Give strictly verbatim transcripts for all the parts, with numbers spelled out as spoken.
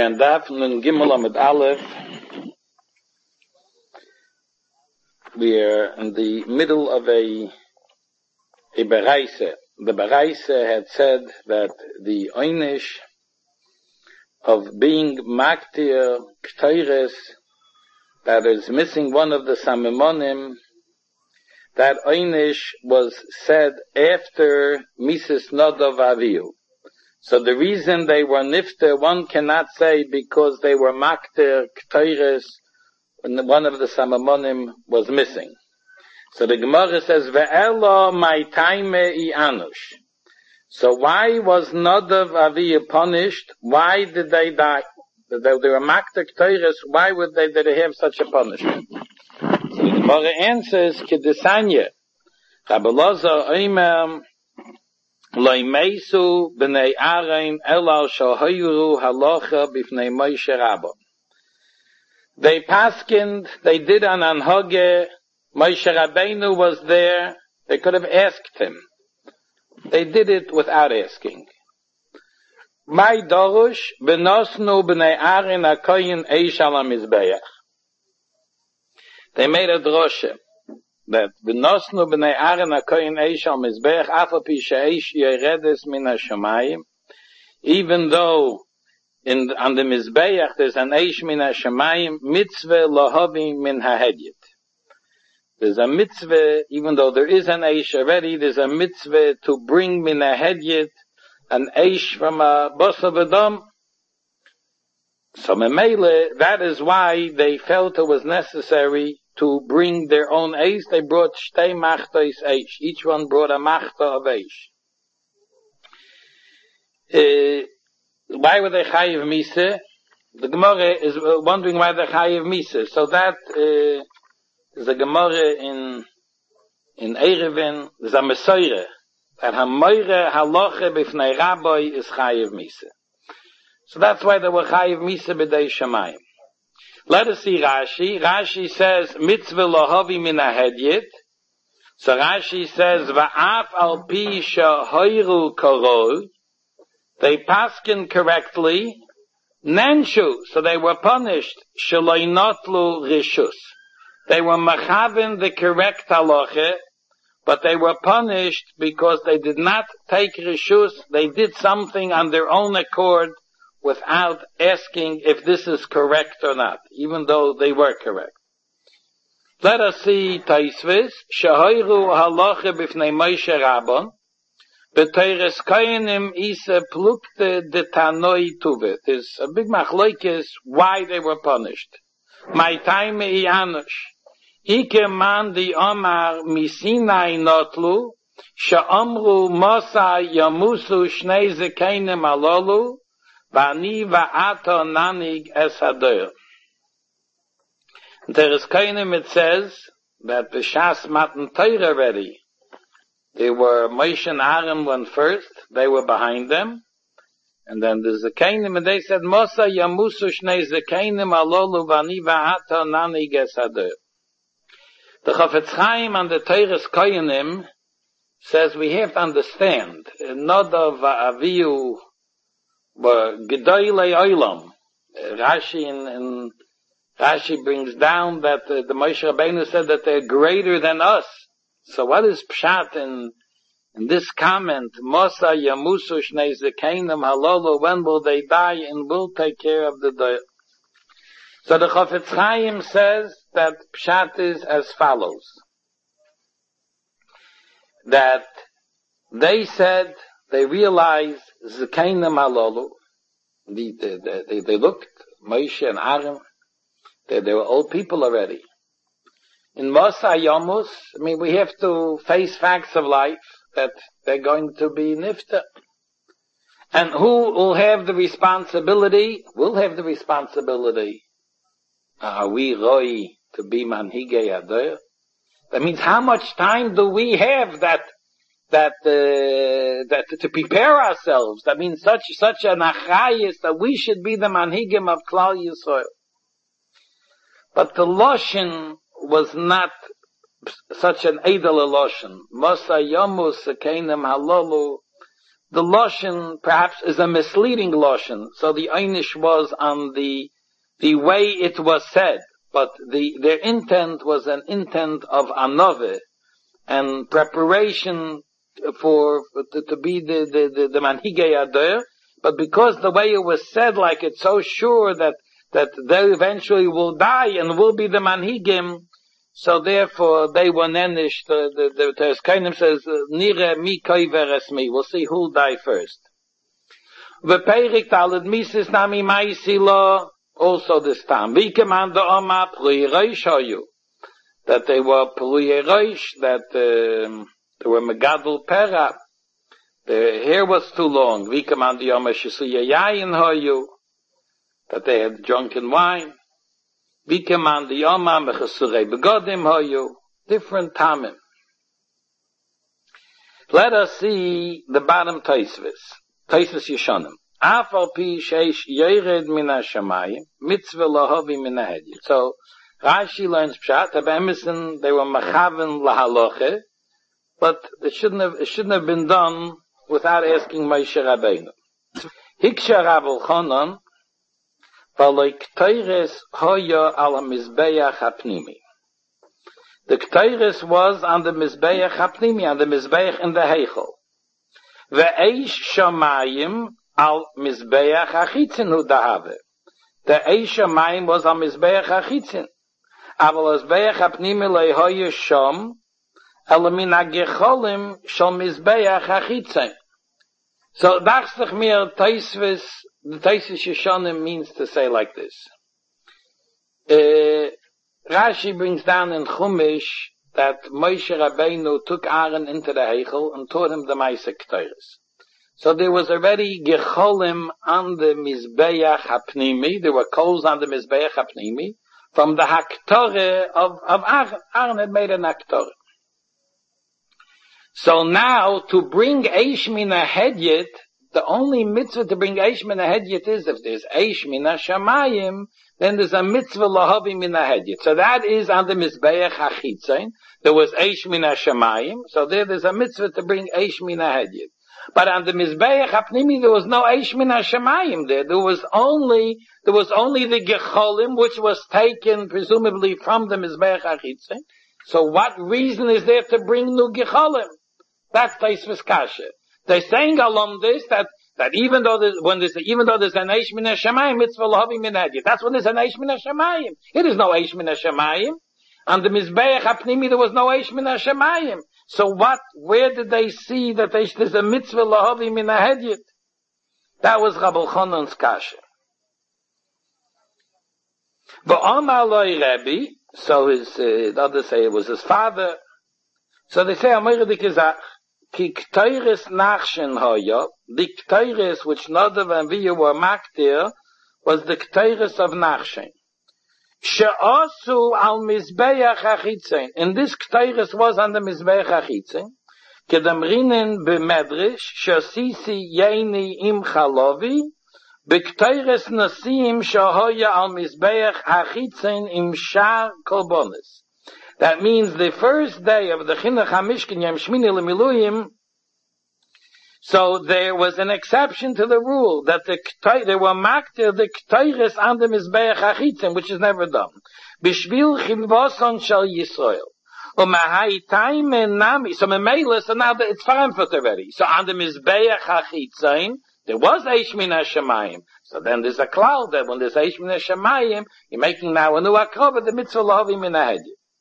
Wir in Daf nun Gimel mit Aleph. We're in the middle of a a Bereise. The Bereise had said that the Einish of being Maktir K'teires, that is missing one of the Samimonim, that Einish was said after Mises Nodov Avihu. So the reason they were nifter, one cannot say because they were Maktir K'teires, and one of the Samamonim was missing. So the Gemara says, Ve'elo my time I anush. So why was Nodov Avihu punished? Why did they die? They, they were Maktir K'teires, why would they, did they have such a punishment? So the Gemara answers, Kedesanya, Rabbi Loza Oimem, Loi meisu b'nei Aaron elal shohayuru halacha b'fnei Moshe Rabbo. They paskined, they did an anhoge, Moshe Rabbeinu was there, they could have asked him. They did it without asking. My dorush b'nosnu b'nei Aaron hakoyin eish al hamizbeach. They made a droshe that v'nosnu b'nei Aaron hakoyin eish al mizbeach afa pi she'eish yeredes min hashamayim, even though in on the mizbeach there's an eish min hashamayim, mitzvah lahavi min hahedyet. There's a mitzvah, even though there is an eish already, there's a mitzvah to bring min hahedyet, an eish from a bosa v'dam. So memele, that is why they felt it was necessary to bring their own eish. They brought shtei machtos eish. Each one brought a machta of eish. Uh, why were they chayiv misa? The Gemara is wondering why they're chayiv misa. So that uh, is a Gemara in in Erevin. There's a Mesorah that hamoire halacha b'fnei Rabbi is chayiv misa. So that's why they were chayiv misa b'dei shamayim. Let us see Rashi. Rashi says, mitzvah lahavi min hahedyet. So Rashi says, va'af al pi shahoiru korol. They paskin correctly. Nenshu. So they were punished. Shaloi notlu rishus. They were machavin the correct halacha, but they were punished because they did not take rishus. They did something on their own accord, without asking if this is correct or not, even though they were correct. Let us see Taisvis, Shahoiru halacha b'fnei Moshe Rabbon, b'teires koyanim isa plukte de tanoi tuvet. There's a big machlokes why they were punished. My time I anush. Ike man di omar misinai notlu, sha'amru mosa yamusu shnei zekeinim alolu, Bani va'ato nanig es hadoyer. There is keinem, it says that the Shas Matan Torah already. They were Moshe and Aaron went first, they were behind them, and then there's a keinem, and they said Mosa yamusu shnei zekeinim alolu bani va'ato nanig es hadoyer. The Chafetz Chaim on the Torah's keinem says we have to understand Nodov Avihu but Gedolei Olam. Rashi in, in Rashi brings down that uh, the Moshe Rabbeinu said that they're greater than us. So what is pshat in in this comment? Mosa yamusu shnei zekeinim halolu. When will they die and will take care of the doyer? So the Chafetz Chaim says that pshat is as follows: that they said they realized Zekeinim halolu. They, they, they, they looked, Moshe and Aaron, they, they were old people already. In Mosa Yomus, I mean, we have to face facts of life that they're going to be nifta. And who will have the responsibility? Will have the responsibility. Are we roi to be manhigei adoyer? That means how much time do we have that that uh, that to prepare ourselves? That means such such an achayis that we should be the manhigim of Klal Yisrael. But the loshen was not such an edel loshen. Mosa yomus sekeinim halolu the Lashon perhaps is a misleading Lashon. So the Einish was on the, the way it was said, but the, their intent was an intent of Anove and preparation for, to, to be the, the, the, the Manhigei Ador. But because the way it was said, like it's so sure that, that they eventually will die and will be the Manhigim, so therefore they were nenished. The, the, the, the Teskainim says, Nire mi koiveres mi. We'll see who'll die first. V'peirik talad misis nami maisi lo, also this time. V'kemanda oma plui reish hoyu. That they were plui reish, that, um, they were megadol pera. Their hair was too long. V'kemanda yoma shisuya yayin hoyu. That they had drunken wine. V'kemanda yoma mechasurei begodim hoyu. Different tamim. Let us see the bottom Tosfos. Tosfos Yeshanim. Afal pi sheish yored min hashamayim, mitzvah lahavi min hahediyut. So, Rashi learns pshat, Emerson, they were machaven lahaloche, but it shouldn't have, it shouldn't have been done without asking Moshe Rabbeinu. Hiksha Rav Elchanan, v'lo k'teires hoya ala mizbeach hapnimi. The k'teires was on the mizbeach hapnimi, on the mizbeach in the heichel. Ve'eish shamayim al mizbeach hachitzin hu dahave. The eish shamayim was al mizbeach hachitzin. Aval mizbeach hapnimi lehoya sham, ala min hagecholim shal mizbeach hachitzin. So, dachstach mir Tosfos, the Tosfos Yeshanim means to say like this. Uh, Rashi brings down in Chumash that Moshe Rabbeinu took Aaron into the Heichel and taught him the Maaseh Ketores. So there was already Gecholim on the Mizbeach Hapnimi, there were coals on the Mizbeach Hapnimi, from the Haktore of, of Aaron. Aaron had made an Haktore. So now, to bring Eish Mina Hedyet, the only mitzvah to bring Eish Mina Hedyet is if there's Eish Mina Shamayim, then there's a mitzvah Lahavi Mina Hedyet. So that is on the Mizbeach HaChitzain. There was Eish Mina Shamayim, so there there's a mitzvah to bring Eish Mina Hedyet. But on the Mizbeach HaPnimi, there was no Eish Mina Shamayim there. There was only, there was only the Gecholim, which was taken presumably from the Mizbeach HaChitzain. So what reason is there to bring new Gecholim? That's Tosfos Kasha. They're saying along this that that even though there's, when there's even though there's an Eish Min HaShamayim, mitzvah lahavi min hadiyut. That's when there's an Eish Min HaShamayim. It is no Eish Min HaShamayim. On the Mizbeach HaPnimi there was no Eish Min HaShamayim. So what? Where did they see that there's a mitzvah lahavi min hadiyut? That was Rav Elchanan's Kasha. V'amar loi Rebbe. So his uh, the others say it was his father. So they say Amir Dikizach. Ki Ketores Nachshen Hoya, the Ketores which Nadav and Avihu were maktir, was the Ketores of Nachshen. She'asu al Mizbeach HaChitzain. And this Ketores was on the Mizbeach HaChitzain. Kedamrinen b'medrash, she'asisi yeini im chalovi, b'Ketores Nasim she'hoya al Mizbeach HaChitzain im shar kolbonis. That means the first day of the Chinuch HaMishkan Yom Shmini L'Miluyim, so there was an exception to the rule that the they were maktir the Ketores on the Mizbeach HaChitzim, which is never done. B'shvil chilvoson shel Yisrael. Umahai time and nami. So Memela, so now it's triumphant already. So on the Mizbeach HaChitzim, there was Eish Min HaShamayim. So then there's a cloud that when there's Eish Min HaShamayim, you're making now a new akrova, the mitzvah lahavi min hahediyut.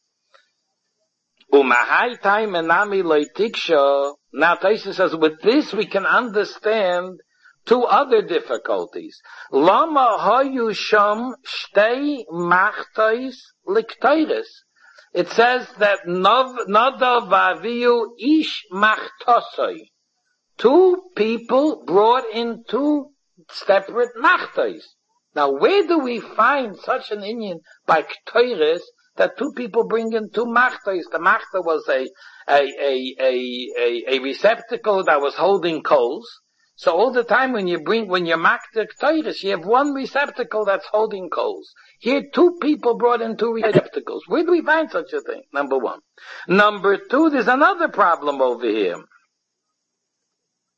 Umahai time and nami loitiksha. Now Tosfos says, with this we can understand two other difficulties. Lama hayu sham shtei machtais likteires. It says that Nadav v'Avihu ish machtosai. Two people brought in two separate machtais. Now where do we find such an inyan by Ketores that two people bring in two machtais? The machta was a, a, a, a, a, a receptacle that was holding coals. So all the time when you bring, when you machta Ketores, you have one receptacle that's holding coals. Here two people brought in two receptacles. Where do we find such a thing? Number one. Number two, there's another problem over here.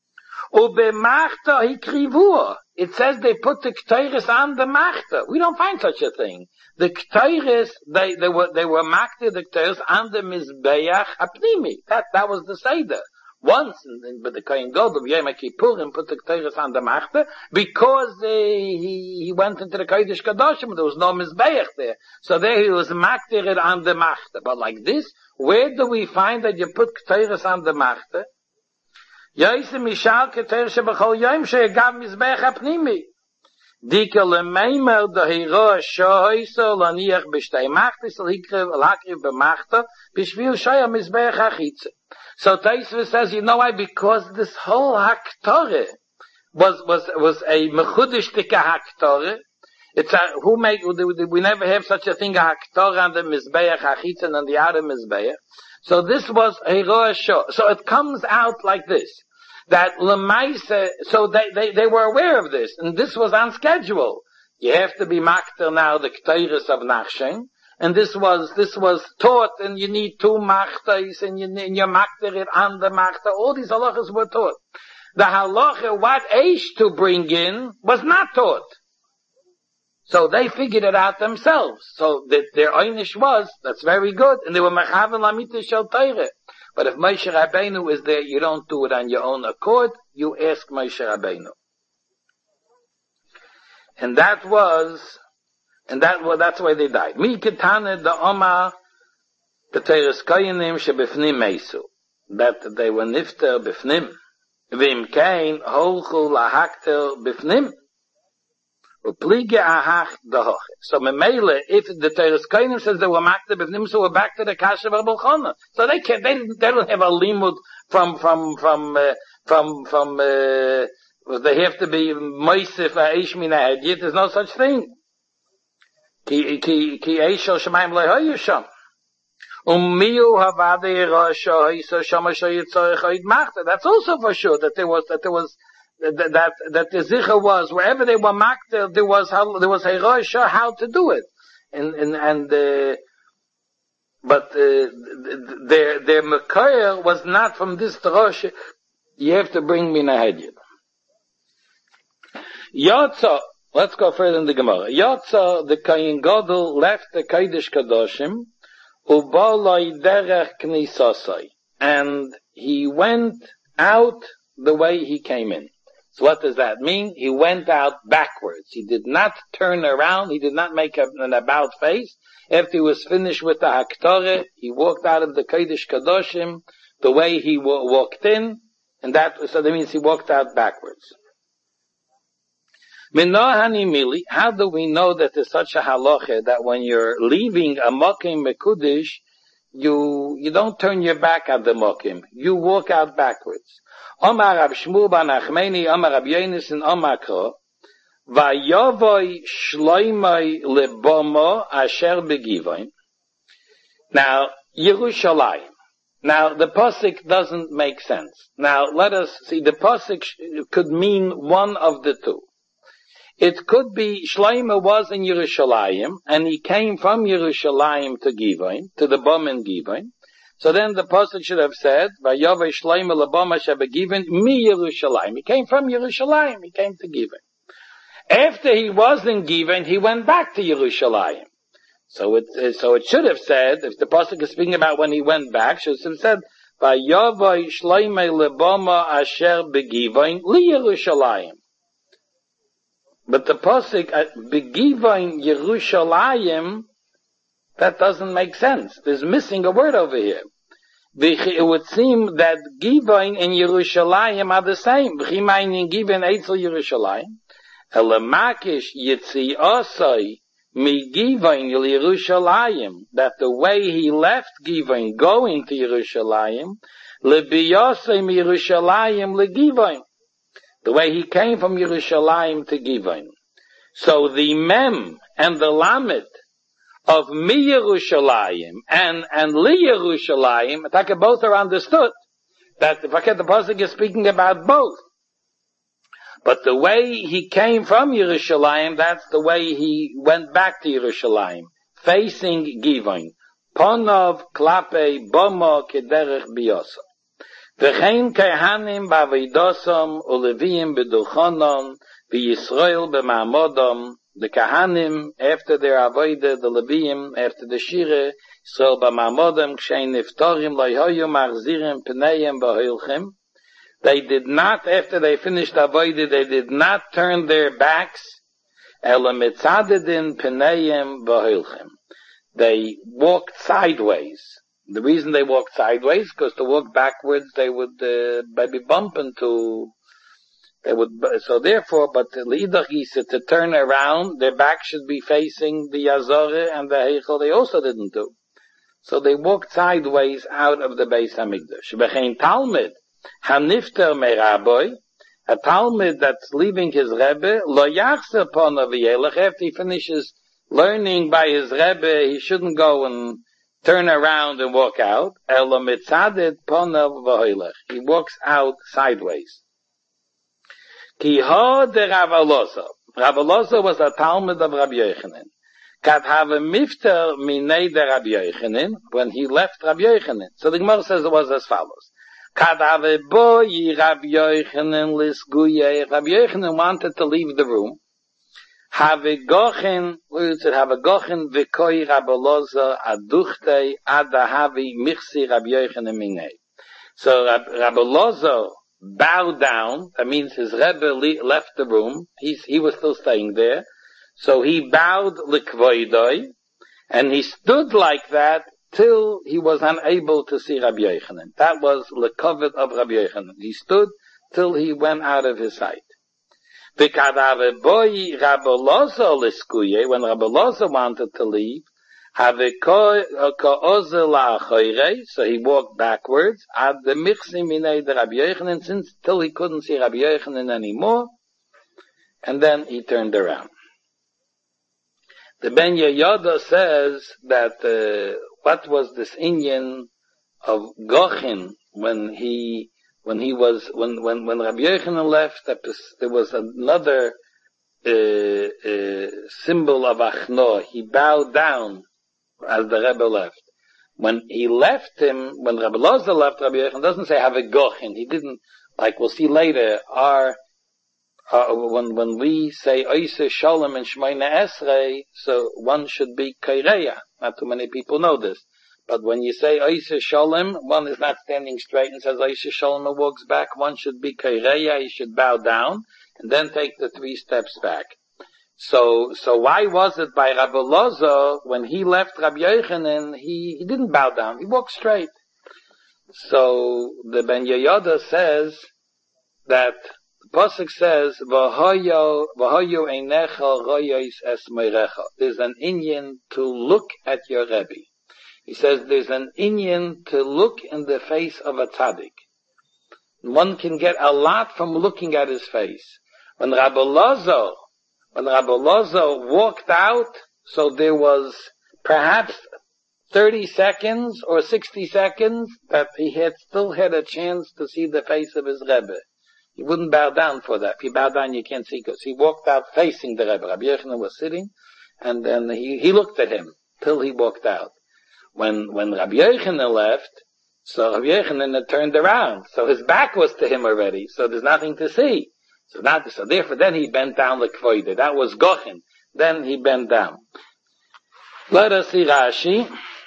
Ubemachta hikrivua. It says they put the Ketores on the Machta. We don't find such a thing. The Ketores, they, they were, they were Machta, the Ketores on the Mizbeach Hapnimi. That, that was the Seder. Once, but the Kohen Gadol, Yom Kippurim, put the Ketores on the Machta, because uh, he, he went into the Kodesh Kadoshim, there was no Mizbeach there. So there he was Machta on the Machta. But like this, where do we find that you put Ketores on the Machta? Yoyse mishal keter shebachol yom shegav mizbech apnimi. Dike lemeimer dehira shoyso laniach b'shtei machtis l'hikrev l'hakriv b'machta b'shvil shoya mizbech achitze. So Taisva says, you know why? Because this whole haktore was was was a mechudishtike haktore. It's a who make we never have such a thing a haktore on the mizbech achitze and on the other mizbech. So this was a rosh. So it comes out like this. That Lemaise, so they, they, they were aware of this, and this was on schedule. You have to be makter now, the Ketores of Nachshen, and this was, this was taught, and you need two machters, and you, and you makter it on the machter. All these halachas were taught. The halacha, what age to bring in, was not taught. So they figured it out themselves. So that their einish was, that's very good, and they were mechaven lamita shel Torah. But if Moshe Rabbeinu is there, you don't do it on your own accord, you ask Moshe Rabbeinu. And that was, and that was, that's why they died. Mi ketane the Oma, the Teres Koyanim shebifnim meisu. That they were nifter bifnim. Vim kein holchu lahakter bifnim. Uplige ahach dahoche. So memele, if the Teres Koyanim says they were makter bifnim, so we're back to the kasha v'abulchana. So they can't, they, they don't have a limud from, from, from, uh, from, from, uh, they have to be moisif aish min ha'edyet. There's no such thing. Ki, ki, ki eishel shemayim lehoyu sham. Umiu havade rasha hiso shama shayitzorech oid makter. That's also for sure that there was, that there was, That, that that the zicha was wherever they were makter, there was how there was a rosh how to do it, and and and uh, but uh, their their makar was not from this rosh. You have to bring me nahediyah. Yotza, let's go further in the Gemara. Yotza, the Kohen Gadol left the Kodesh Kadoshim, ubaloi derech knisasai, and he went out the way he came in. So what does that mean? He went out backwards. He did not turn around. He did not make an about face. After he was finished with the Haktore, he walked out of the Kodesh Kadoshim the way he walked in, and that, so that means he walked out backwards. How do we know that there's such a halacha that when you're leaving a Mokim Mekudesh, you, you don't turn your back at the Mokim. You walk out backwards. Omar Rab Shmuel ben Achmeni, Omar Rab Yonis, and Omar Kro, Vayovoi Shloimoi Lebomo Asher Begivoin. Now, Yerushalayim. Now, the pasuk doesn't make sense. Now, let us see, the pasuk could mean one of the two. It could be Shloimo was in Yerushalayim, and he came from Yerushalayim to Givoin, to the Bom in Givoin. So then the pasuk should have said, "Vayovei Shloimo lebom asher begivoin mi Yerushalayim." He came from Yerushalayim. He came to Givoin. After he was in Givoin, he went back to Yerushalayim. So it so it should have said, if the pasuk is speaking about when he went back, should have said, "Vayovei Shloimo lebom asher begivoin li Yerushalayim." But the pasuk begivoin Yerushalayim, that doesn't make sense. There's missing a word over here. It would seem that Givoin and Yerushalayim are the same. V'chimayin Givoin Eitzel Yerushalayim. Elamakish Yitzi Osoi Mi Givoin Yerushalayim. That the way he left Givoin going to Yerushalayim, Lebiyosei Mi Yerushalayim LeGivoin. The way he came from Yerushalayim to Givoin. So the Mem and the Lamed of Mi Yerushalayim and, and Li Yerushalayim, I think both are understood. That the pasuk is speaking about both. But the way he came from Yerushalayim, that's the way he went back to Yerushalayim, facing Givoin. Ponov klape bomo kederech biyosa. V'chein kehanim b'avidosam uleviim b'dulchanon v'Yisrael b'ma'amodam. The Kahanim, after their avodah, the Leviim, after the Shire, Yisrael b'ma'amodam, kshein niftorim lo'hoyu machzirim p'neiim b'hoilchim. They did not, after they finished avodah, they did not turn their backs, ela mitzadedin p'neiim b'hoilchim. They walked sideways. The reason they walked sideways, because to walk backwards, they would uh, maybe bump into, they would, so therefore, but l'idach yisa, to turn around, their back should be facing the Yazorah and the Heichel, they also didn't do. So they walked sideways out of the Beis HaMikdash. B'chein Talmud, hanifter meraboy, a Talmud that's leaving his Rebbe, lo yachzer ponav v'yelech, after he finishes learning by his Rebbe, he shouldn't go and turn around and walk out. Elo mitzadet ponav v'hoilech. He walks out sideways. Ki ho de Rav Elazar. Rav Elazar was a Talmud of Rabbi Yochanan. Kad have a mifter minei de Rabbi Yochanan, when he left Rabbi Yochanan. So the Gemara says it was as follows. Kad have a boy Rabbi Yochanan lisguye. Rabbi Yochanan wanted to leave the room. Have a gochen, we should have a gochen v'koi Rabbi Elazar aduchte adahavi michsi Rabbi Yochanan minei. So Rabbi Elazar bowed down. That means his Rebbe le- left the room. He's, he was still staying there. So he bowed l'kvoidoi, and he stood like that till he was unable to see Rabbi Yochanan. That was l'kovet of Rabbi Yochanan. He stood till he went out of his sight. V'kadave boy Rabbi Elazar l'skuye, when Rabbi Elazar wanted to leave, have a ka'ozer la'achoyrei, so he walked backwards, ad the michsi minei de Rabbi Yochanan, since till he couldn't see Rabbi Yochanan anymore, and then he turned around. The Ben Yehoyada says that uh, what was this inyan of Gochin when he when he was when when when Rabbi Yochanan left, that there was another uh, uh, symbol of Achno. He bowed down as the Rebbe left. When he left him, when Rabbi Elazar left Rabbi Yochanan, doesn't say have a Gochin. He didn't, like we'll see later, our Uh, when when we say Oiseh Shalom and Shemaina Esrei, so one should be Kaireya. Not too many people know this. But when you say Oiseh Shalom, one is not standing straight and says Oiseh Shalom and walks back. One should be Kaireya, he should bow down, and then take the three steps back. So, so why was it by Rabbi Elazar, when he left Rabbi Yochanan, he, he didn't bow down, he walked straight. So, the Ben Yehoyada says that the Pasuk says, "V'hoyo v'hoyo einecha royos es meirecha." There's an inyan to look at your Rebbe. He says there's an inyan to look in the face of a tzaddik. One can get a lot from looking at his face. When Rabbi Elazar, when Rabbi Elazar walked out, so there was perhaps thirty seconds or sixty seconds that he had still had a chance to see the face of his Rebbe. He wouldn't bow down for that. If you bow down, you can't see, because he walked out facing the Rebbe. Rabbi Yochanan was sitting, and then he, he looked at him till he walked out. When, when Rabbi Yochanan left, so Rabbi Yochanan had turned around. So his back was to him already, so there's nothing to see. So not, so therefore then he bent down like Kvoide. That was Gochin. Then he bent down. Let us see Rashi.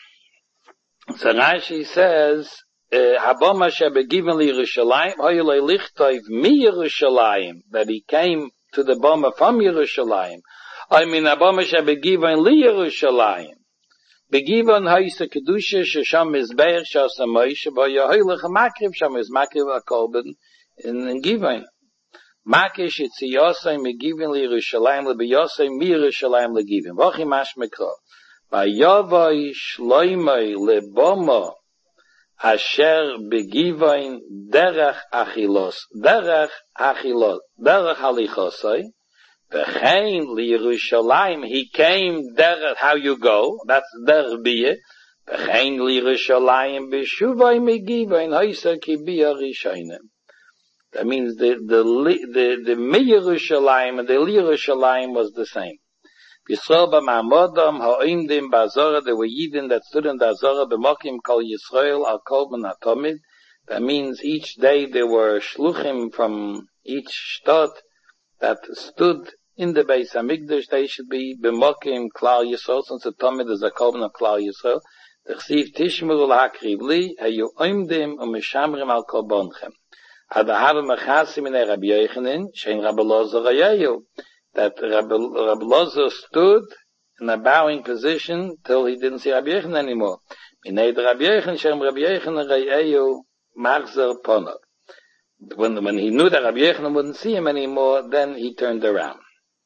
So Rashi says, Habama shebegiven li Yerushalayim, hoyelei lichtoiv mi Yerushalayim, that he came to the Bama from Yerushalayim. I mean, Habama shebegiven li Yerushalayim. Begiven haisa kedusha shesham mizbeach shasa Moshe, v'yohelech makriv sham is makriv akolben in Givan. Makish itziyosay megiven li Yerushalayim lebiyosay mi Yerushalayim legivin. V'chi mash mekro. V'yavai shloimei lebama Asher begivain derech achilos, derech achilos, derech halichosai, v'chein liYerushalayim, he came derech, how you go, that's derech biyah, v'chein liYerushalayim b'shuvay megivain, haisa ki biyah rishayim. That means the, the, the, the mi-Yerushalayim and the li-Yerushalayim was the same. Yisrael b'ma'amodam ha'oimdim ba'azorah, there were Yidden that stood in the Azorah b'mokim kol Yisrael al kol ben atomid, That means each day there were shluchim from each shtad that stood in the Beis Hamikdash. They should be b'mokim Klal Yisrael, since the Talmud is a Korban of Klal Yisrael. The Chsiv Tishmeru l'hakriv li, hayu oimdim u'mishamrim al korbonchem. Adahav mechasim in Rabbi Yochanan, shein Rabbi Lozer hayayu. That Rabbi, Rabbi Lozer stood in a bowing position till he didn't see Rabbi Yochanan anymore. Minei Rabbi Yochanan, shein Rabbi Yochanan hayayu machzer ponov. When, when he knew that Rabbi Yochanan wouldn't see him anymore, then he turned around.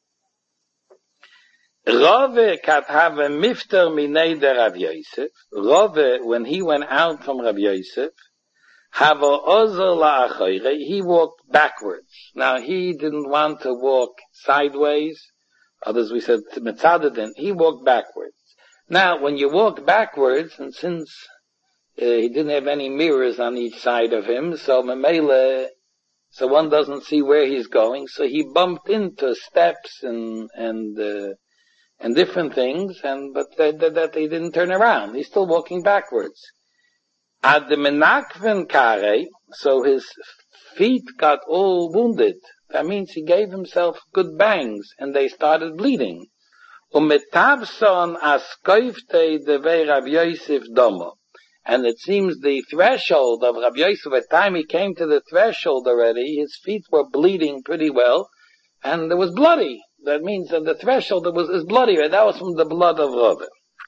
Rove kat have mifter minei de Rav Yosef. Rove, when he went out from Rav Yosef, have ozer la'achoyre, he walked backwards. Now, he didn't want to walk sideways. Others, we said, mitzadadin, he walked backwards. Now, when you walk backwards, and since uh, he didn't have any mirrors on each side of him, so memele, so one doesn't see where he's going, so he bumped into steps and, and, uh, and different things, and but that, that, that he didn't turn around. He's still walking backwards. Ad the menakven kare, so his feet got all wounded. That means he gave himself good bangs, and they started bleeding. Umetavson askoifte devei Rav Yosef domo. And it seems the threshold of Rav Yosef, at the time he came to the threshold already, his feet were bleeding pretty well, and it was bloody. That means that the threshold was is bloody. Right? That was from the blood of Rove.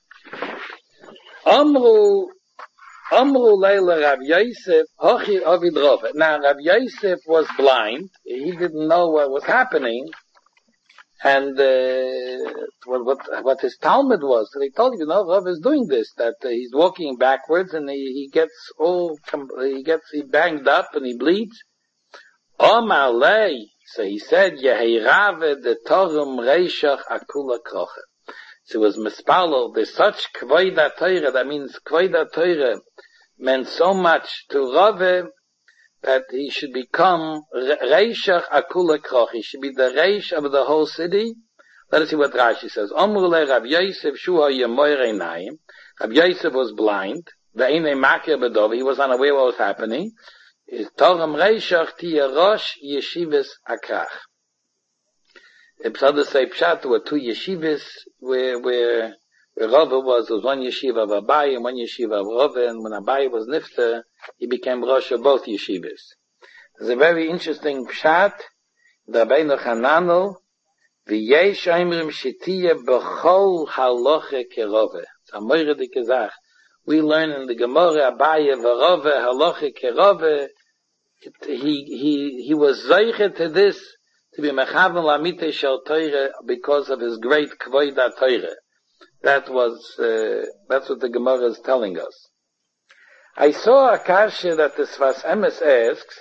Amru, Amru Leila Rav Yosef, Hochi Ovid Rove. Now Rav Yosef was blind. He didn't know what was happening, and uh, what, what what his Talmud was. So they told him, you know, Rove is doing this. That uh, he's walking backwards, and he, he gets all he gets he banged up and he bleeds. Omar Lei. So he said, Yehirave de Torum Reishach Akula Kroche. So it was Mispalo, there's such Kvoida Teire, that means Kvoida Teire meant so much to Rove that he should become Reishach Akula Kroche. He should be the Reish of the whole city. Let us see what Rashi says. Omrule Rav Yosef Shua Yemoire Naim. Rav Yosef was blind. Ve'ine Makir Bedov. He was unaware what was happening. Is Toram Reishach Tia Rosh Yeshivas Akrach. Episode say Pshat were two yeshivas where where where Rove was. There was one yeshiva of Abai and one yeshiva of Rove, and when Abai was nifter, he became Rosh of both yeshivas. There's a very interesting Pshat. The Rabbeinu Hananel v'yesh oimrim shetiya b'chol haloche kerove. It's a moire de kezach. We learn in the Gemara Abaye v'Rove haloche kerove. He he he was zeiche to this to be mechaven lamite shel Torah because of his great kvoida Torah. That was uh, that's what the Gemara is telling us. I saw a kasha that the Sfas Emes asks,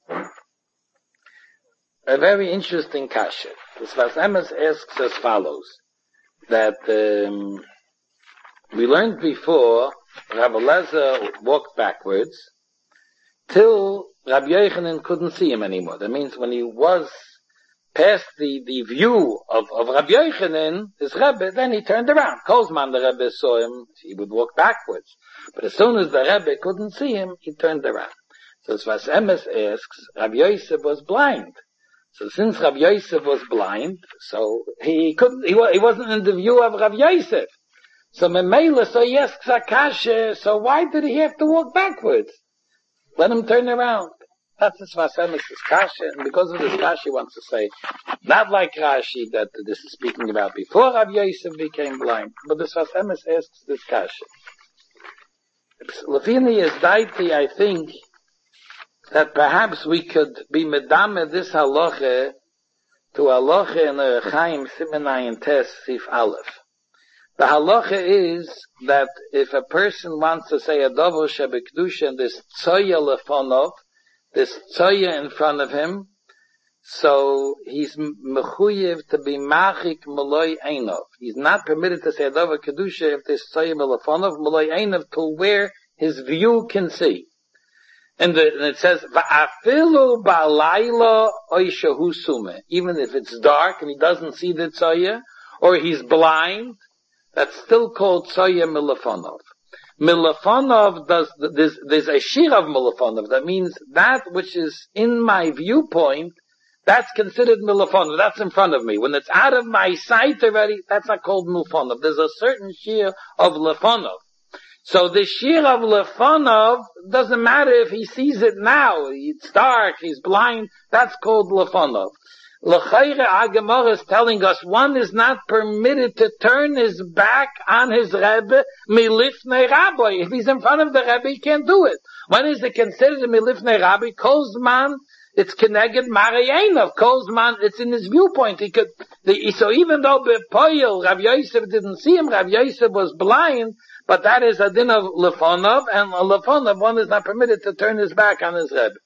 a very interesting kasha. The Sfas Emes asks as follows: that um, we learned before, Rabbi Lezer walked backwards till Rabbi Yochanan couldn't see him anymore. That means when he was past the, the view of, of Rabbi Yochanan, his Rebbe, then he turned around. Kozman, the Rebbe saw him, he would walk backwards. But as soon as the Rebbe couldn't see him, he turned around. So as Sfas Emes asks, Rabbi Yosef was blind. So since Rabbi Yosef was blind, so he couldn't, he, he wasn't in the view of Rabbi Yosef. So Memela, so he asks Akasha, so why did he have to walk backwards? Let him turn around. That's the Sfas Emes' kasha, and because of this kasha he wants to say, not like Rashi that this is speaking about before Rabbi Yosef became blind, but the Sfas Emes asks this kasha. Lefini is daiti, I think, that perhaps we could be medame this halacha to halacha in the Chaim Simenai and Tes Sif Aleph. The halacha is that if a person wants to say a dovo shebekdusha and this tzoya lefonov, this tzoya in front of him, so he's mechuyev to be machik maloi einov. He's not permitted to say a dovo kedusha if this tzoya lefonov maloi einov to where his view can see. And, the, and it says va'afilu ba'layla oishahu sume. Even if it's dark and he doesn't see the tzoya, or he's blind, that's still called tzoya milefonov. Milafonov does, there's, there's a shir of Milafonov. That means that which is in my viewpoint, that's considered Milafonov. That's in front of me. When it's out of my sight already, that's not called Milafonov. There's a certain shir of Lefonov. So the shir of Lefonov doesn't matter if he sees it now. It's dark, he's blind. That's called Lefonov. L'chayre Agamor is telling us one is not permitted to turn his back on his Rebbe milifnei Rabbi. If he's in front of the Rebbe, he can't do it. When is it considered milifnei Rabbi? Kozman, it's keneged Marianov. Kozman, it's in his viewpoint. He could, the, so even though Bepoyel, Rav Yosef didn't see him, Rav Yosef was blind, but that is a din of Lefonov, and a Lefonov, one is not permitted to turn his back on his Rebbe.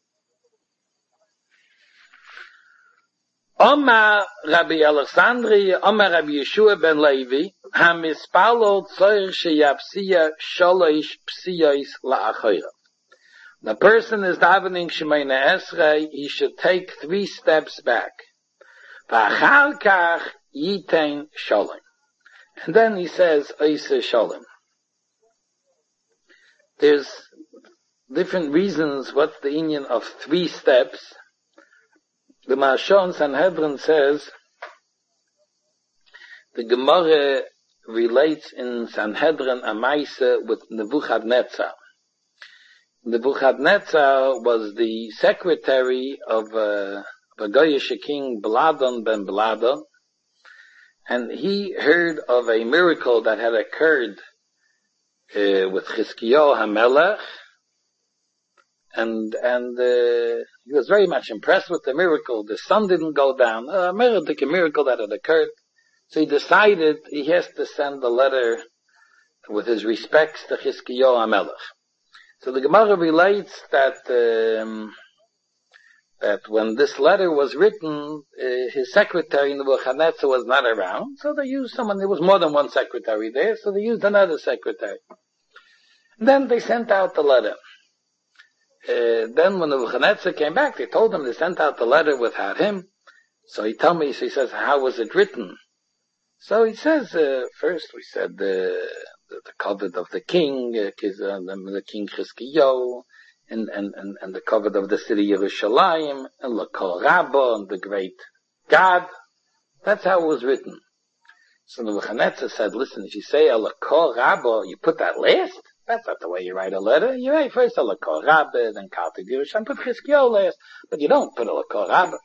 Oma Rabbi Alexandri, Oma Rabbi Yeshua ben Levi, hamispalo tzor sheyapsiya sholosh psiyos la'achayra. The person is davening Shemoneh Esrei, he should take three steps back. V'achar kach yitein sholem. And then he says, Oise sholem. There's different reasons what's the union of three steps. The Maharsha Sanhedrin says, the Gemara relates in Sanhedrin a Maisa with Nebuchadnezzar. Nebuchadnezzar was the secretary of, uh, of a Goyish king, Bladon ben Bladon, and he heard of a miracle that had occurred uh, with Chizkiyahu HaMelech, and and uh, he was very much impressed with the miracle. The sun didn't go down. A miracle, a miracle that had occurred. So he decided he has to send a letter with his respects to Chizkiyahu HaMelech. So the Gemara relates that um, that when this letter was written, uh, his secretary Nebuchadnezzar was not around. So they used someone. There was more than one secretary there, so they used another secretary. And then they sent out the letter. Uh, then when Nebuchadnezzar came back, they told him they sent out the letter without him. So he told me, so he says, how was it written? So he says, uh, first we said uh, the, the covet of the king, uh, the, the king Chizkiyahu, and, and, and, and the covet of the city Yerushalayim, and L'kol Rabbo, and the great God. That's how it was written. So Nebuchadnezzar said, listen, if you say L'kol Rabbo, you put that last? That's not the way you write a letter. You write first a L'kol Rabbe, then Kaltig Yerushalayim, put Chizkiyahu last, but you don't put a L'kol Rabbe.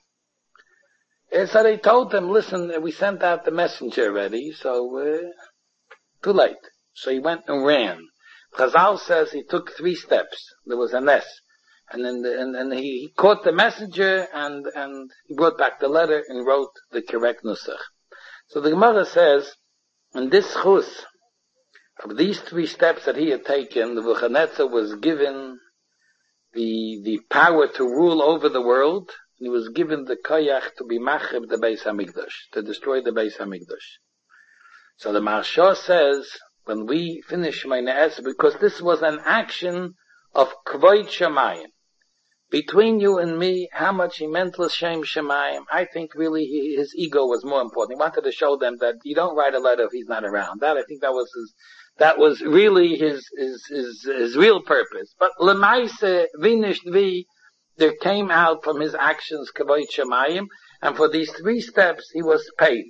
And so they told him, listen, we sent out the messenger already, so uh, too late. So he went and ran. Chazal says he took three steps. There was a nest. And then the, and, and he, he caught the messenger and, and he brought back the letter and wrote the correct nusach. So the Gemara says, in this chus, of these three steps that he had taken, the Nebuchadnezzar was given the, the power to rule over the world. And he was given the koyach to be machib the Beis Hamikdash, to destroy the Beis Hamikdash. So the Maharsha says, when we finish Shemoneh Esrei, because this was an action of Kvod Shemayim. Between you and me, how much he meant l'shem Shemayim. I think really he, his ego was more important. He wanted to show them that you don't write a letter if he's not around. That, I think that was his, that was really his, his, his, his real purpose. But l'maise, vinished vi, there came out from his actions Kvod Shemayim, and for these three steps he was paid.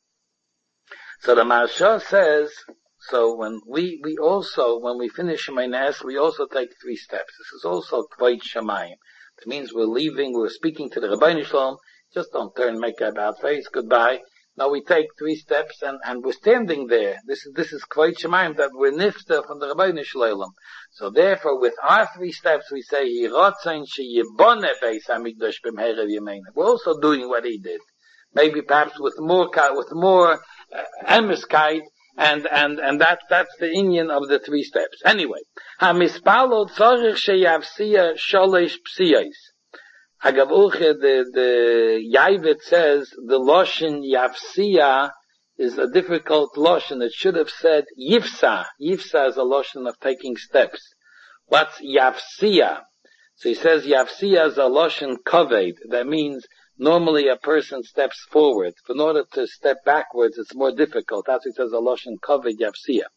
So the Maharsha says, so when we, we also, when we finish Shemoneh Esrei, we also take three steps. This is also Kvod Shemayim. That means we're leaving, we're speaking to the Rabbeinu Shalom, just don't turn, make a bad face, goodbye. No, we take three steps and, and we're standing there. This is, this is Kvod Shemayim, that we're nifta from the Rabbeinu Shalom. So therefore, with our three steps, we say, Yirotzain sheyibone Beis Hamikdash b'mherev yameinu. We're also doing what he did. Maybe perhaps with more, with more, uh, emiskite, and, and, and that, that's the union of the three steps. Anyway, hamispalo tzorich sheyavsiya sholosh psiyos. Agav uche, the, the Yavit says, the Loshin Yavsiya is a difficult Loshin. It should have said Yivsa. Yivsa is a Loshin of taking steps. What's Yavsiya? So he says Yavsiya is a Loshin Kaved. That means normally a person steps forward. In order to step backwards, it's more difficult. That's what he says a Loshin Kaved Yavsiya.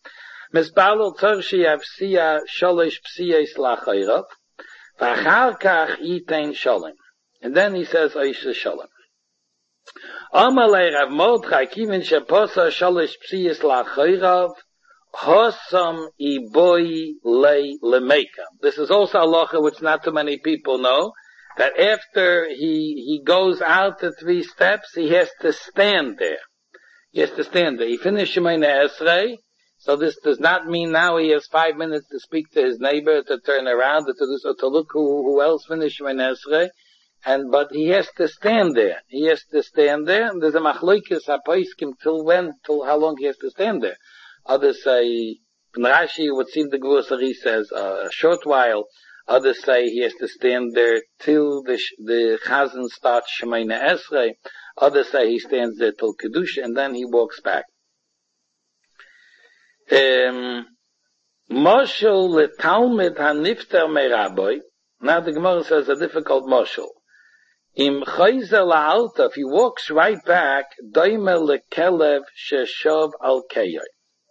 Mispalel tzorshi avsiya sholish psiyes lachayrav, v'achar kach yitain shalom. And then he says, Oisha shalom. Amalei Rav Mordechai kivin sheposa sholish psiyes lachayrav, hosam iboi lei lemeka. This is also a halacha which not too many people know, that after he he goes out the three steps, he has to stand there. He has to stand there. He finished Shemoneh Esrei, so this does not mean now he has five minutes to speak to his neighbor, to turn around, to do so, to look who, who else finished Shemoneh Esrei, and but he has to stand there. He has to stand there, and there's a machlokes hapoiskim till when, till how long he has to stand there. Others say, in Rashi, would seem the Gvur Sari says, uh, a short while. Others say he has to stand there till the the Chazan starts Shemoneh Esrei. Others say he stands there till Kedusha, and then he walks back. Um, Moshel leTalmid hanifter meraboy. Now the Gemara says a difficult moshel. Im chayzer la'alta, if he walks right back, doime lekelev sheshov al keyoy.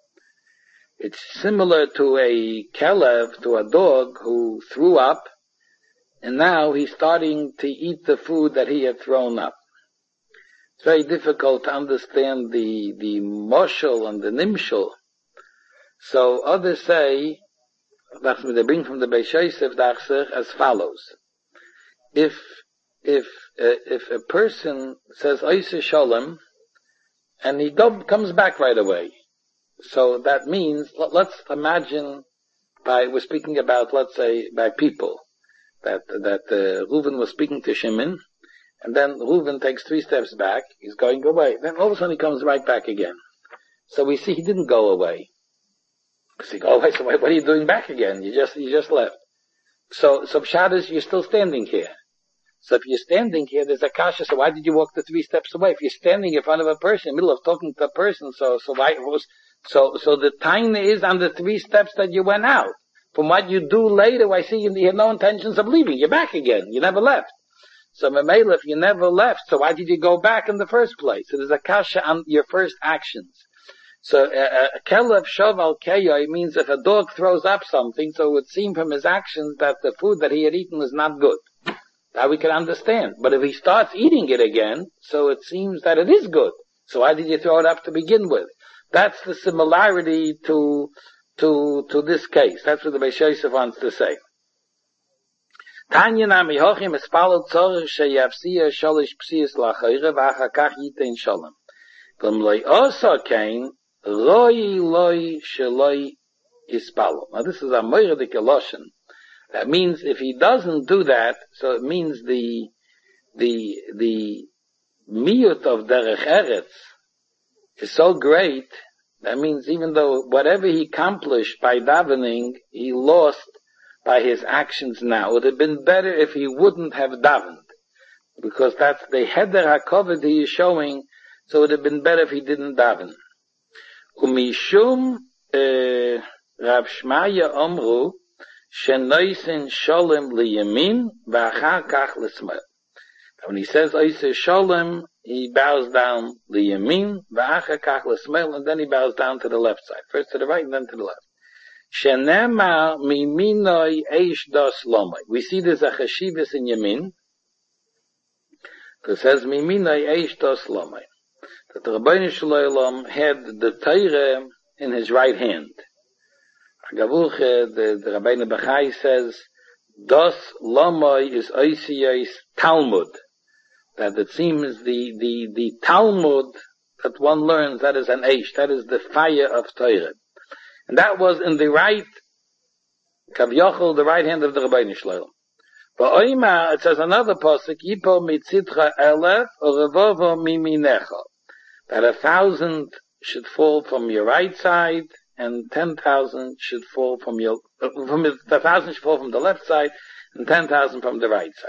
It's similar to a kelev, to a dog who threw up, and now he's starting to eat the food that he had thrown up. It's very difficult to understand the, the moshel and the nimshel. So others say, they bring from the Beis Yosef Dachser as follows. If, if, uh, if a person says, Oiseh Shalom, and he go, comes back right away, so that means, let's imagine, by, we're speaking about, let's say, by people, that, that, uh, Reuven was speaking to Shimon, and then Reuven takes three steps back, he's going away, then all of a sudden he comes right back again. So we see he didn't go away. Because he go away, so what are you doing back again? You just, you just left. So, so Pshat is, you're still standing here. So if you're standing here, there's a kasha, so why did you walk the three steps away? If you're standing in front of a person, in the middle of talking to a person, so, so why, was, so, so the time is on the three steps that you went out. From what you do later, I see you, you have no intentions of leaving. You're back again. You never left. So Mamela, if you never left, so why did you go back in the first place? So there's a kasha on your first actions. So a kelev shov al keyoy means if a dog throws up something, so it would seem from his actions that the food that he had eaten was not good. That we can understand. But if he starts eating it again, so it seems that it is good. So why did you throw it up to begin with? That's the similarity to to to this case. That's what the Beis Yosef wants to say. Tanya nami hochim espalot tzorich sheyavsiya sholish psiyas lachayre v'achar kach yitein shalom. V'm loy osa kain Loi loi sheloi ispalo. Now this is a moiridik eloshen. That means if he doesn't do that, so it means the the the miyut of derech eretz is so great. That means even though whatever he accomplished by davening, he lost by his actions now. It would have been better if he wouldn't have davened, because that's the heder hakoved he is showing. So it would have been better if he didn't daven. Umishum Rav Shmaya Omru Shenoisen Sholem liyamin v'achar kach l'smel. When he says Oiseh Sholem, he bows down liyamin v'achar kach l'smel, and then he bows down to the left side. First to the right and then to the left. Shenema miminoi eish dos lomai. We see there's a cheshivas in Yamin. It says miminoi eish dos lomai. That the Rabbeinu Shalom had the Torah in his right hand. Agavuche, the, the Rabbeinu Bachai says, Das Lomoi is Oisiyos Talmud. That it seems the, the, the Talmud that one learns, that is an Eish, that is the fire of Torah. And that was in the right, Kavyochel, the right hand of the Rabbeinu Shalom. But Oima, it says another pasuk, Yipo mitzitcha elef, or revovo miminecha. That a thousand should fall from your right side, and ten thousand should fall from your, uh, from the thousand should fall from the left side, and ten thousand from the right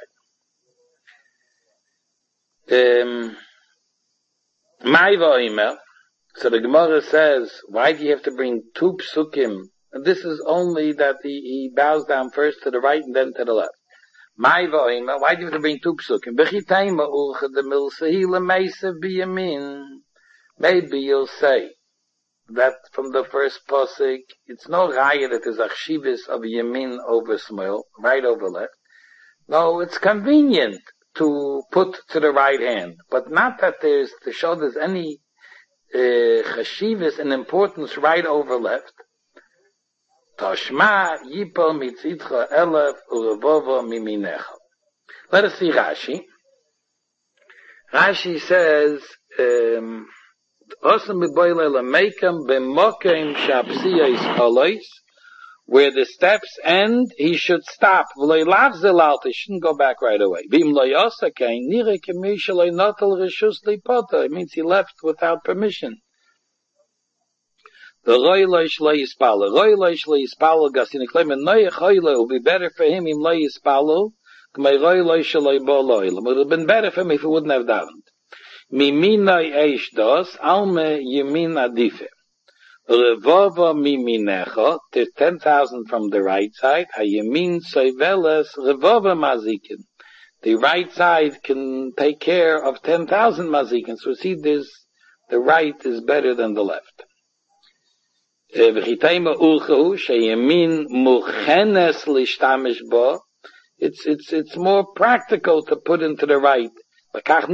side. Um, My va'omer. So the Gemara says, why do you have to bring two psukim? And this is only that he, he bows down first to the right and then to the left. My va'omer. Why do you have to bring two psukim? B'chitayma ulcha de milsehi lemeisa biyamin. Maybe you'll say that from the first pasuk, it's no raya that is achshivus of Yamin over Shmuel, right over left. No, it's convenient to put to the right hand, but not that there's, to show there's any uh, chashivus and importance right over left. Tashma yipol mitzidcha elef urevovo miminecha. Let us see Rashi. Rashi says, um, where the steps end, he should stop. He shouldn't go back right away. It means he left without permission. The roy loish lo yispalo. Roy loish lo yispalo gasin claim and noy choyle will be better for him im lo yispalo. K'may roy loish lo bo lo. It would have been better for him if he wouldn't have davened. Miminai eish dos alme yemin adife. Revova miminecha, there's ten thousand from the right side. Hayemin soiveles revova mazikin. The right side can take care of ten thousand mazikin. So see, this, the right is better than the left. It's, it's, it's more practical to put into the right. Not that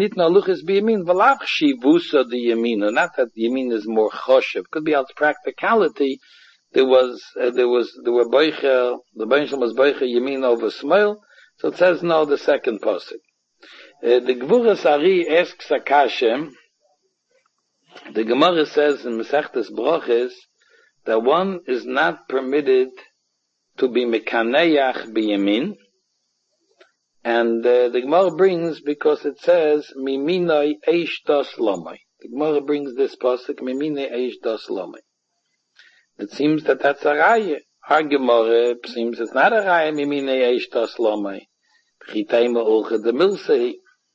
Yamin is more choshev. Could be out practicality. There was, uh, there was, there were boicher, the Benshel was boicher Yamin over Shmuel. So it says no, the second pasuk. Uh, the Gvuras Ari asks Akashem, the Gemara says in Masechtes Broches, that one is not permitted to be mekaneach biyamin, and uh, the Gemara brings, because it says miminoi eish das lomai. The Gemara brings this pasuk miminoi eish das lomai. It seems that that's a raya. Our Gemara seems it's not a raya miminoi eish das lomai. Chitayma ulcha de milsehi.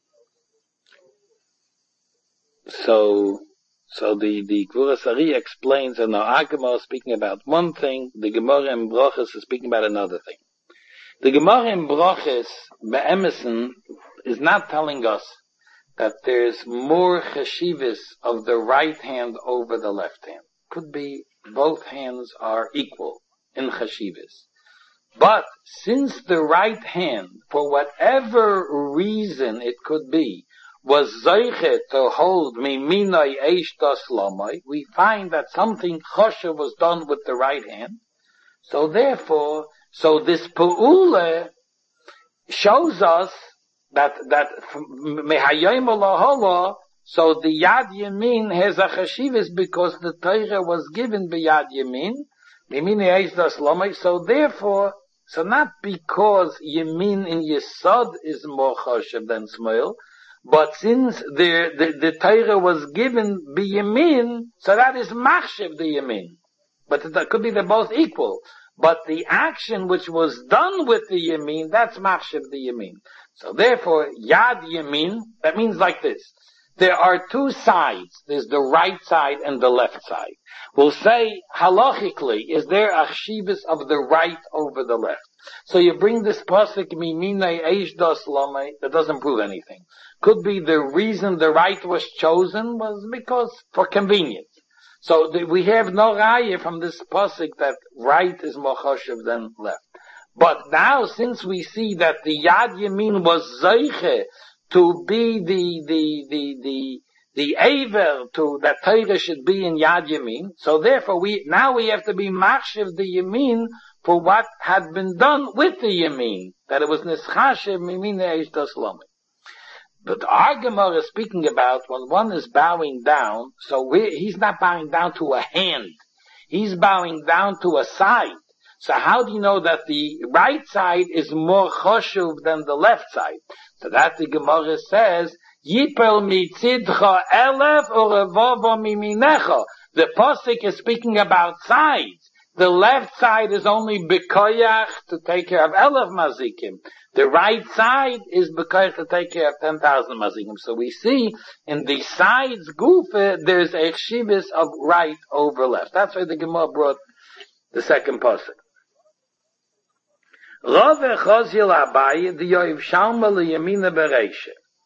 So. So the, the Gvuras Ari explains, and now our Gemara is speaking about one thing, the Gemara in Broches is speaking about another thing. The Gemara in Broches, Be'emerson, is not telling us that there's more chashivas of the right hand over the left hand. Could be both hands are equal in chashivas. But since the right hand, for whatever reason it could be, was zeiche to hold miminai eish das lamai, we find that something choshev was done with the right hand. So therefore, so this pe'ula shows us that, that mehayim olahola, so the yad yamin has a chashivas because the Torah was given by yad yamin, miminai eish das lamai, so therefore, so not because yamin in yesod is more choshev than Shmuel, but since the, the, the Torah was given biyamin, so that is machshev the yamin. But that could be they're both equal. But the action which was done with the yamin, that's machshev the yamin. So therefore, yad yamin, that means like this. There are two sides. There's the right side and the left side. We'll say, halachically, is there a chshivas of the right over the left? So you bring this pasuk, miminai eish das lamai, that doesn't prove anything. Could be the reason the right was chosen was because, for convenience. So the, we have no raya from this pasuk that right is more choshev than left. But now, since we see that the yad yamin was zeiche to be the, the, the, the, the aver to, that Torah should be in yad yamin, so therefore we, now we have to be machshev the yamin for what had been done with the yamin, that it was nischashev miminei eish das lamai. But our Gemara is speaking about when one is bowing down, so we, he's not bowing down to a hand. He's bowing down to a side. So how do you know that the right side is more choshev than the left side? So that the Gemara says, Yipel mitzidcha elef urevovo miminecha. The pasuk is speaking about sides. The left side is only bekoyach to take care of elef mazikim. The right side is bekoyach to take care of ten thousand mazikim. So we see in the sides gufa, there's a chshivas of right over left. That's why the Gemara brought the second pasuk. That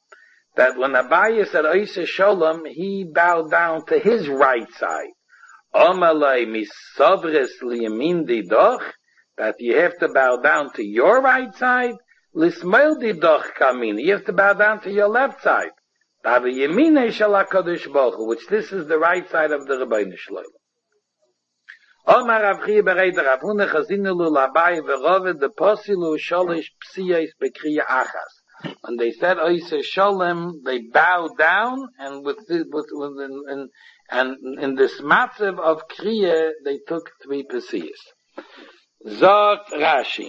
when Abaye said Oiseh Sholem, he bowed down to his right side. Omalei misavres liyamin didoch, that you have to bow down to your right side. Lismail didoch kamin, you have to bow down to your left side. Davi yemine shel HaKadosh Baruch Hu, which this is the right side of the Rebbeinu Shlomo. Omar Rav Chiya bereider Rav Huna chazinelu labai v'rove de posilu sholish psiyos bekriya achas. When they said Oisei Sholem, they bowed down, and with, the, with, with in, in, and in this matzav of kriya, they took three psiyos. Zot Rashi.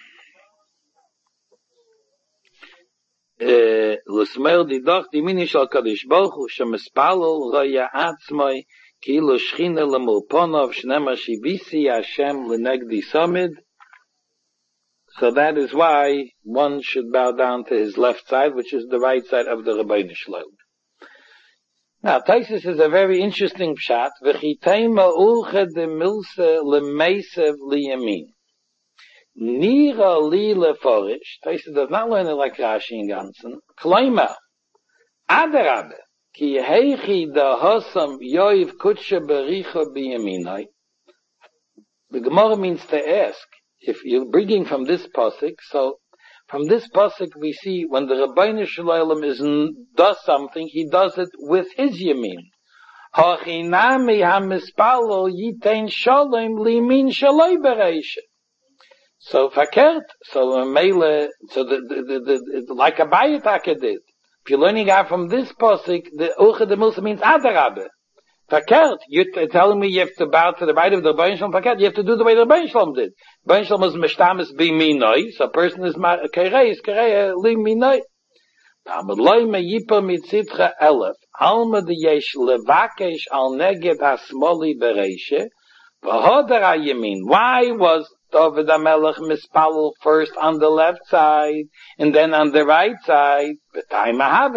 L'smeil didoch dimini shel Kadosh Baruch Hu shemispalel roya atzmoi kilu shchina lemulponov shnema shivisi Hashem lenegdi samid. So that is why one should bow down to his left side, which is the right side of the Rebbeinu Shlomo. Now, Taisus is a very interesting pshat. V'chitei ma'ulche de milse lemeisev liyamin. Nira li leforish. Taisus does not learn it like Rashi in Gansen. Kloima. Adarabe. Ki heichi da hosam yoiv kutsha bericha biyaminai. The Gemara means to ask, if you're bringing from this pasuk, so from this pasuk we see when the Rebbeinu Shalom is does something, he does it with his yamin. Hachinami hamispalo yitein shalom limin shaloi bereisha. So fakert, so mele, so the, the, the, the like a bayitaka did. If you're learning out from this pasuk, the uche de milsa means adarabe. Fakert, you're telling me you have to bow to the right of the Rebbeinu Shalom. Fakert, you have to do the way the Rebbeinu Shalom did. Rebbeinu Shalom is mishtamis biminoi, so a person is kerei, is kerei li minoi. Tamad loy me yipa mitzitcha elef, alma de yesh levakesh al neged hasmoli bereishe, v'hodar ha-yamin. Why was David HaMelech mispalel first on the left side, and then on the right side? That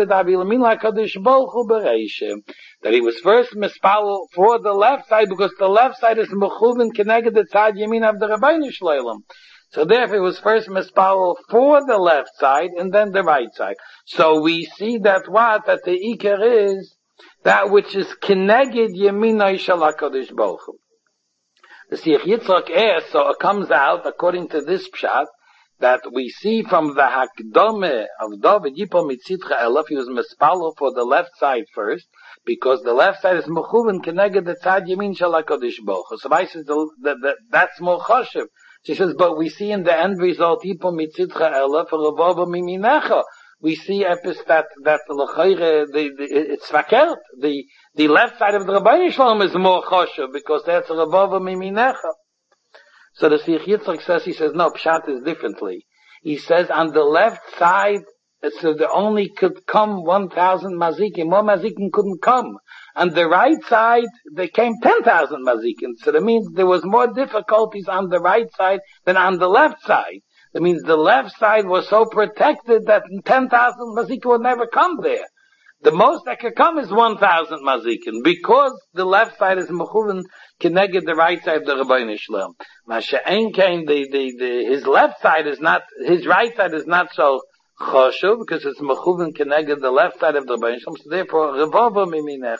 he was first mispalel for the left side, because the left side is mechuvin keneged the tzad yamin of the Rebbeinu Shloim. So therefore it was first mispalel for the left side, and then the right side. So we see that what? That the ikar is that which is keneged yaminai shel HaKadosh Baruch Hu. The Siach Yitzchak asks, so it comes out, according to this pshat, that we see from the Hakdome of David, Yipol Mitzitcha Elef, he was mispalo for the left side first, because the left side is Mechuvin Keneged the Tzad Yamin Shel HaKadosh Baruch Hu. So I says, that's more choshev. She says, but we see in the end result, Yipol Mitzitcha Elef, Revova Miminecha. We see epis that, that l'chayre, the, the, it's fakert. The, the left side of the Rebbeinu Shalom is more choshev, because that's Revova Miminecha. So the Siach Yitzchak says, he says, no, pshat is differently. He says, on the left side, so there only could come one thousand mazikim. More mazikim couldn't come. On the right side, there came ten thousand mazikim. So that means there was more difficulties on the right side than on the left side. That means the left side was so protected that ten thousand mazikim would never come there. The most that could come is one thousand mazikim, because the left side is mechuvin keneged the right side of the Rebbeinu Shalom. Masha'en came, the, the, the, his left side is not, his right side is not so choshev, because it's mechuvin keneged the left side of the Rebbeinu Shalom, so therefore, revova miminecha.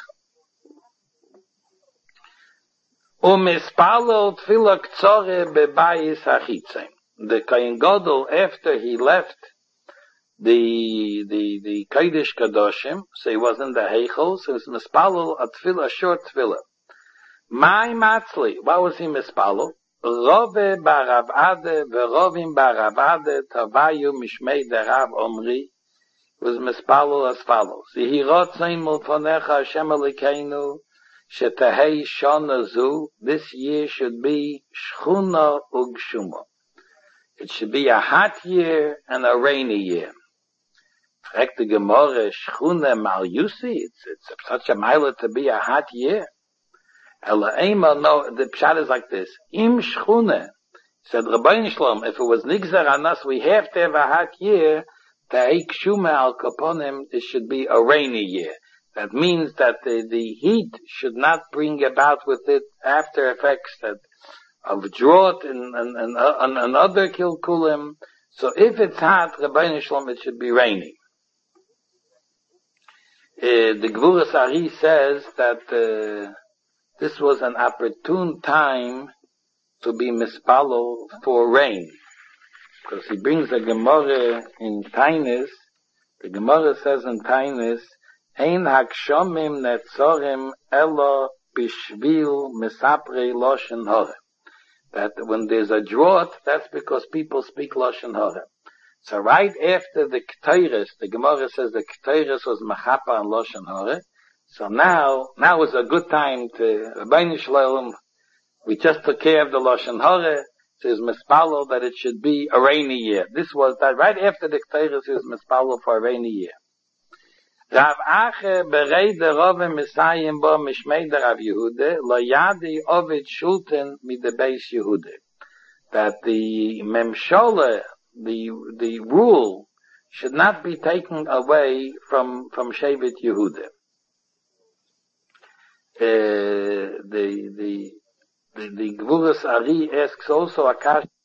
Umispalo tefillah ktsore bebayis hachitzim. The Kohen Gadol, after he left the the the Kodesh Kadoshim, so he was in the Heichel, so he was mispalel a tefillah, a short tefillah. My matzli, what was he mispalel? Rove barav ade, verovim barav ade, tavayu mishmei derav omri, was mispalel as follows. Yehi rotzein mulfonecha Hashem Elokeinu, shetehei shana zu, this year should be shchuna ugshuma. It should be a hot year and a rainy year. Fragt the Gemara, Shchune mal Yusi, it's, it's such a mile to be a hot year. Ela Ema, no, the pshat is like this. Im Shchune, said Rebbeinu Shalom, if it was Nigzer Anas, we have to have a hot year, Ta'ik Shume al Kaponim, it should be a rainy year. That means that the, the heat should not bring about with it after effects that of drought and, and, and, and, and other kilkulim. So if it's hot, Rebbeinu Shalom, it should be raining. Uh, the Gvuras Ari says that, uh, this was an opportune time to be mispalo for rain. Because he brings a Gemara in Tainis. The Gemara says in Tainis, Ein hakshomim netzorim elo bishvil misapre loshen hora. That when there's a drought, that's because people speak loshen hora. So right after the Ketores, the Gemara says the Ketores was machapa and loshen hora. So now, now is a good time to Rabbeinu Shalom. We just took care of the loshen hora. Says mispalo that it should be a rainy year. This was that right after the Ketores is mispalo for a rainy year. Rav Ache berei der Rove Misayim bo mishmei der Rav Yehuda lo yadi ovid shulten mit the Beis Yehuda. That the memshola, the the rule, should not be taken away from from Shevet Yehuda. Uh, the the The, the Gvuras Ari asks also a question